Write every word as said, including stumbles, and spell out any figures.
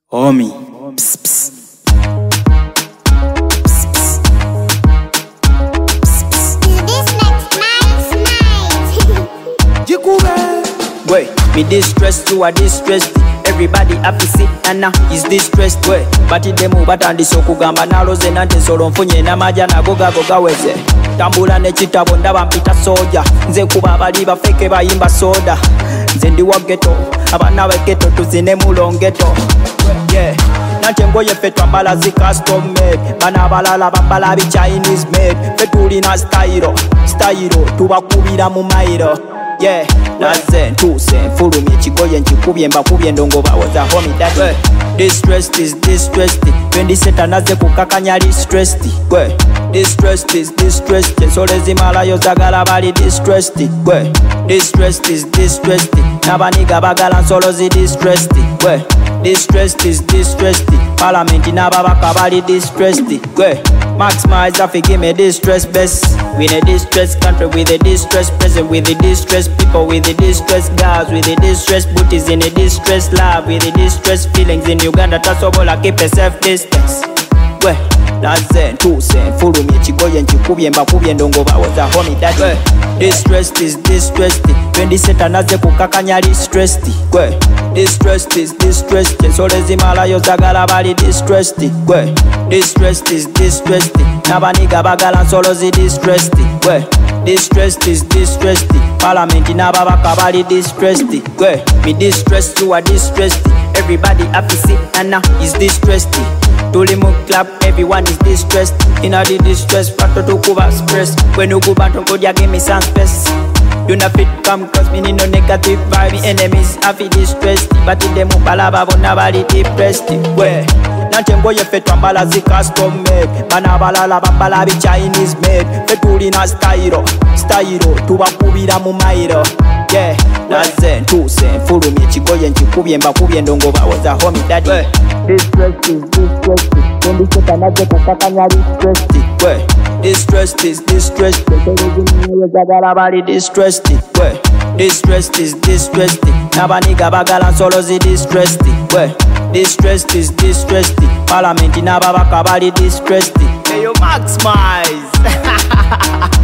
Homie. Psst, psst. Wait, me distressed, you are distressed. Everybody happy sit and now is distressed. Wait, but it demu batandise okugamba naloze nante nsolo nfunye n'amajja nago gago gaweze. Tambula n'ekitabo ndaba mpita soja. Nze kuba abali bafeke bayimba soda. Nze ndi wa ghetto, abaana b'eghetto tuzine mulongeto. Yeah, nante ngoye ffe twambala zi custom made. Bana abalala bambala bi Chinese made. Ffe tulina style, style tubakubira mu mairo. Yeah, naze ntuse nfulumya ekigoye nkikubye mbakubye ndongo bawoza homie that way. Distressed is distressed, twenty-seven naze kukakanya distressed. Gwe, distressed is distressed, ensolo ezimalayo zagala bali distressed. Gwe, distressed is distressed, n'abaniga bagala nsolo zi distressed. Gwe, distressed is distressed, parliament n'ababaka bali distressed. Gwe, maximize afi give me distress best. We in a distressed country with a distressed president, with a distressed people, with a distressed girls, with a distressed booties, in a distressed love, with a distressed feelings. In Uganda tasobola keep a self distance. We naze ntuse nfulumya ekigoye nkikubye mbakubye ndongo bawoza homie that way. Distressed is distressed, twenty-seven naze kukakanya distressed. Gwe, distressed is distressed, ensolo ezimalayo zagala bali distressed. Gwe, distressed is distressed, n'abaniga bagala nsolo zi distressed. Gwe, distressed is distressed, parliament n'ababaka bali distressed. Gwe, me distressed, you are distressed. Everybody happy sit and now is distressed. Tuli mu club, everyone is distressed. Inna the distress, factor to cover stress. When you go back to God, ya give me some space. You not fit come cause me need no negative vibe. Enemies happy distressed, but in them upalaba nobody depressed. Where nante ngoye ffe twambala zi custom made. Bana balala bambala bi Chinese made. Ffe tulina style, style tubakubira mu mairo. Yeah, naze ntuse nfulumya ekigoye nkikubye mbakubye ndongo bawoza homie daddy. We, distressed is distressed, twenty-seven naze kukakanya distressed. We, distressed is distressed, zagala bali distressed. We, distressed is distressed, n'abaniga bagala nsolo zi distressed. We, distressed is distressed, parliament n'ababaka bali distressed. Hey yo, maximize.